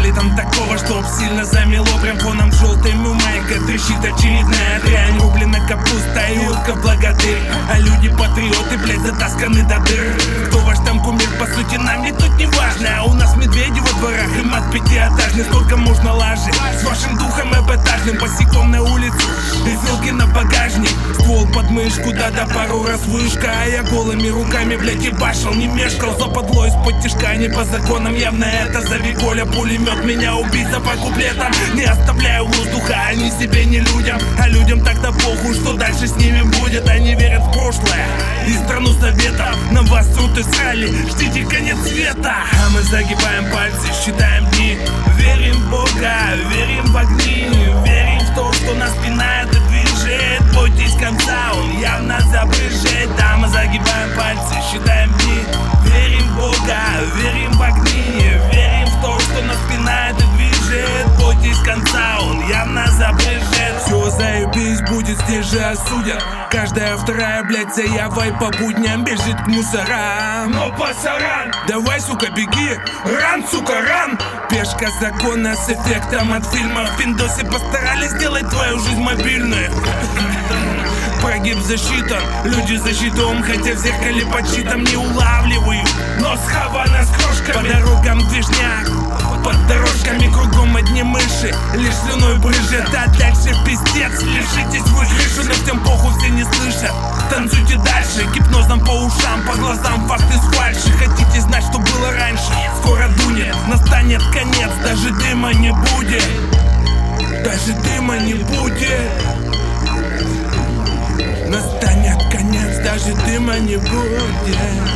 там такого, чтоб сильно замело. Прям фоном желтой майка трещит очередная дрянь. Рублена капуста и утка благодырь. А люди патриоты, блять, затасканы до дыр. Кто ваш там кумир, по сути, нам ведь тут не важно. А у нас медведи во дворах и мат пятиэтажный. Сколько можно лажи с вашим духом эпатажным. Босиком на улицу и вилки на багажник. Ствол под мышку, да-да, пару раз вышка. А я голыми руками, блять, ебашил, не мешкал. Западло из-под тишка, не по законам. Явно это Завиколя, пулемет меня убить за по куплетам. Не оставляю воздуха, ни себе, ни людям. А людям так-то похуй, что дальше с ними будет. Они верят в прошлое и страну советов. Нам вас тут и срали, ждите конец света. А мы загибаем пальцы, считаем дни. Верим в Бога, верим в огни. Верим в то, что нас спина это движет. Бойтесь конца, он явно забрежет. Да, мы загибаем пальцы, считаем дни. Верим в Бога, верим в огни. Верим в то, что нас спина это движет. Бойтесь конца, он явно забрежет. Все заебись, будет здесь же осудят. Каждая вторая, блять, заявой по будням бежит к мусорам. Но пасаран, давай, сука, беги. Ран, сука, ран. Пешка закона с эффектом от фильма. В Пиндосе постарались сделать твою жизнь мобильной. Прогиб засчитан, люди за щитом. Хотя в зеркале под щитом не улавливаю. Но схавана с крошками. По дорогам движняк, под дорожками кругом одни мыши. Лишь слюной брызжет, а дальше пиздец. Лишитесь вы крышу, но всем похуй, все не слышат. Танцуйте дальше, гипнозом по ушам. По глазам факты с фальши. Хотите знать, что было раньше? Скоро дунет, настанет конец. Даже дыма не будет. Даже дыма не будет. Настанет конец, даже дыма не будет.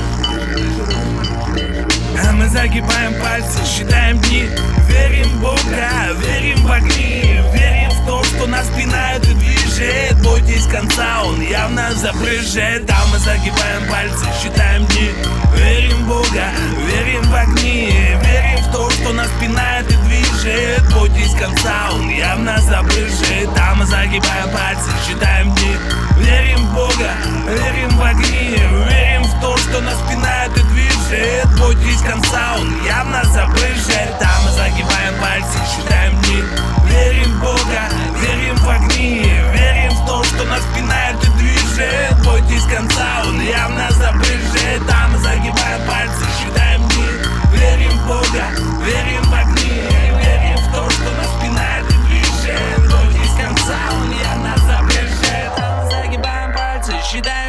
А мы загибаем пальцы, считаем дни. Верим в Бога, верим в огни. Верим в то, что нас спина это движет. Бойтесь конца, он явно забрежет. А мы загибаем пальцы, считаем дни. Верим в Бога, верим в огни. Верим в то, что нас спина это движет. Бойтесь конца, он явно забрежет. А мы загибаем пальцы, считаем дни. Верим в Бога, верим в огни. Верим в то, что нас спина это движет. Бойтесь конца, он явно забрежет. А мы загибаем пальцы, считаем дни. Верим в Бога, верим в огни. Верим в то, что нас спина это движет. Бойтесь конца, он явно забрежет. А мы загибаем пальцы, считаем дни. Верим в Бога, верим в огни. Верим в то, что нас спина это движет. Бойтесь конца, он явно забрежет. А мы загибаем пальцы, считаем